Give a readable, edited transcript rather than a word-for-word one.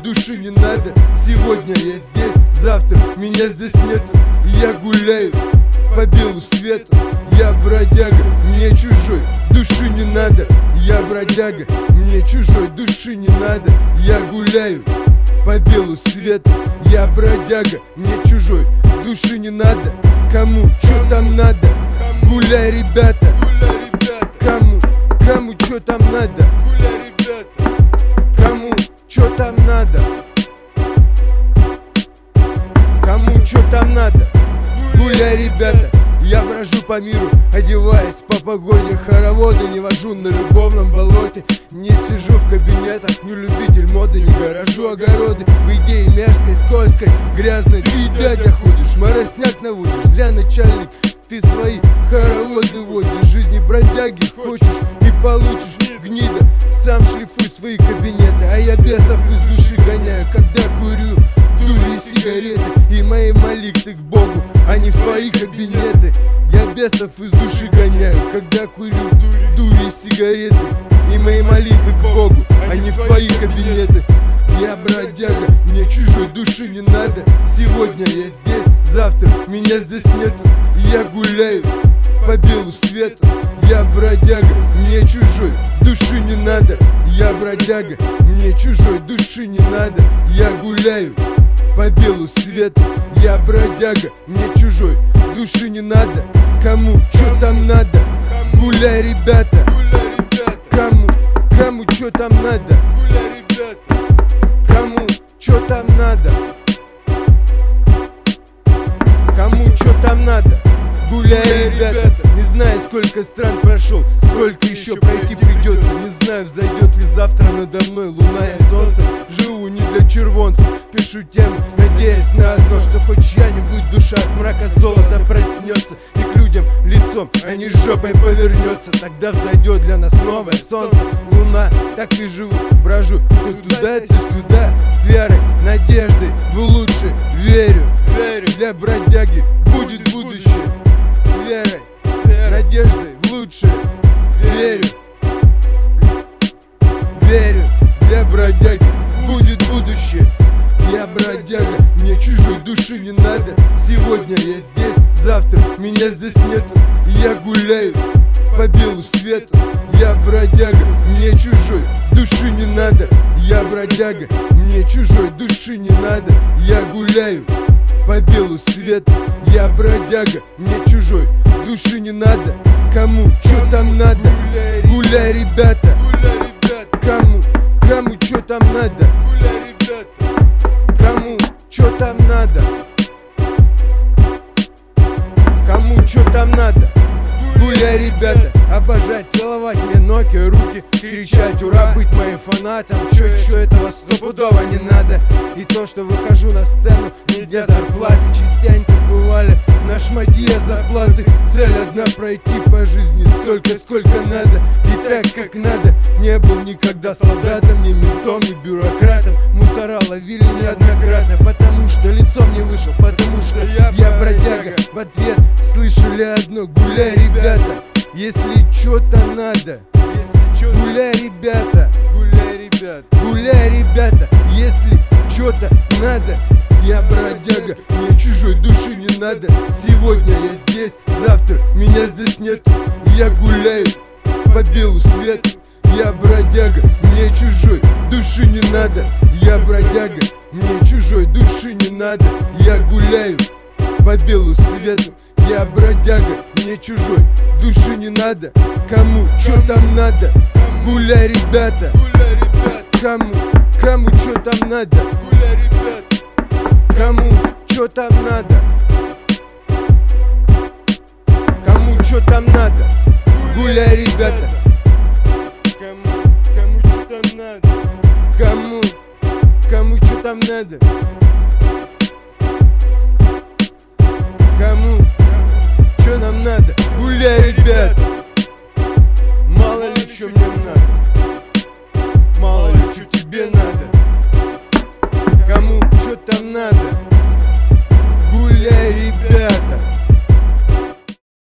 души не надо. Сегодня я здесь, завтра меня здесь нету. Я гуляю по белу свету. Я бродяга, мне чужой души не надо. Я бродяга, мне чужой души не надо. Я гуляю по белу свету. Я бродяга, мне чужой души не надо. Кому чё там надо? Гуляй, ребята. Кому чё там надо? Гуляй, ребята. Кому чё там надо? Кому чё там надо? Гуляй, ребята. Я брожу по миру, одеваясь по погоде. Хороводы не вожу на любовном болоте. Не сижу в кабинетах, не любитель моды. Не горожу огороды в идее мерзкой, скользкой, грязной. Ты, дядя, ходишь, моросняк наводишь. Зря, начальник, ты свои хороводы водишь. Жизни бродяги хочешь и получишь, гнида. Сам шлифуй свои кабинеты, а я бесов из души гоняю, когда курю дури и сигареты. И мои молитвы к Богу, а не в твои кабинеты. Я бесов из души гоняю, когда курю дури и сигареты. И мои молитвы к Богу, а не в твои кабинеты. Я бродяга, мне чужой души не надо. Сегодня я здесь, завтра меня здесь нету. Я гуляю по белу свету. Я бродяга, мне чужой души не надо. Я бродяга, мне чужой души не надо. Я гуляю по белу свету. Я бродяга, мне чужой души не надо. Кому чё там надо? Гуляй, ребята. Кому чё там надо? Гуляй, ребята. Кому чё там надо? Кому чё там надо? Гуляй, ребята. Не знаю, сколько стран прошел, сколько еще пройти придется. Не знаю, взойдет ли завтра надо мной луна и солнце. Живу не для червонцев, пишу тему, надеясь на одно, что хоть чья-нибудь душа от мрака золота проснется и к людям лицом, а не жопой повернется. Тогда взойдет для нас новое солнце, луна. Так и живу, брожу то туда, то сюда, с верой, надеждой в лучшее верю. Для бродяги будет будущее. С верой, надеждой в лучшее верю. Для бродяги будет будущее. Я бродяга, мне чужой души не надо. Сегодня я здесь, завтра меня здесь нету. Я гуляю по белу свету. Я бродяга, мне чужой души не надо. Я бродяга, мне чужой души не надо. Я гуляю по белу свету. Я бродяга, мне чужой души не надо. Кому чё там надо? Гуляй, ребята. Кому чё там надо? Гуляй, ребята. Кому чё там надо? Кому чё там надо? Гуляй, ребята. Обожать, целовать мне ноги, руки, кричать ура, быть моим фанатом. Чё этого стопудово не надо. И то, что выхожу на сцену не для зарплаты. Частенько бывали на шматье зарплаты. Цель одна — пройти по жизни столько, сколько надо. И так, как надо. Не был никогда солдатом, ни ментом, ни бюрократом. Мусора ловили неоднократно, потому что лицом не вышел, потому что я бродяга. В ответ слышали одно: гуляй, ребята. Если чё-то надо, гуляй, ребята. Гуляй, ребята. Если чё-то надо. Я бродяга, мне чужой души не надо. Сегодня я здесь, завтра меня здесь нет. Я гуляю по белу свету. Я бродяга, мне чужой души не надо. Я бродяга, мне чужой души не надо. Я гуляю по белу свету. Я бродяга, мне чужой души не надо. Кому чё там надо? Гуляй, ребята. Кому чё там надо? Гуляй, ребята. Кому чё там надо? Кому чё там надо? Гуляй, ребята. Кому чё там надо? Кому чё там надо? Кому чё нам надо? Гуляй, ребята. Мало ли чё мне надо.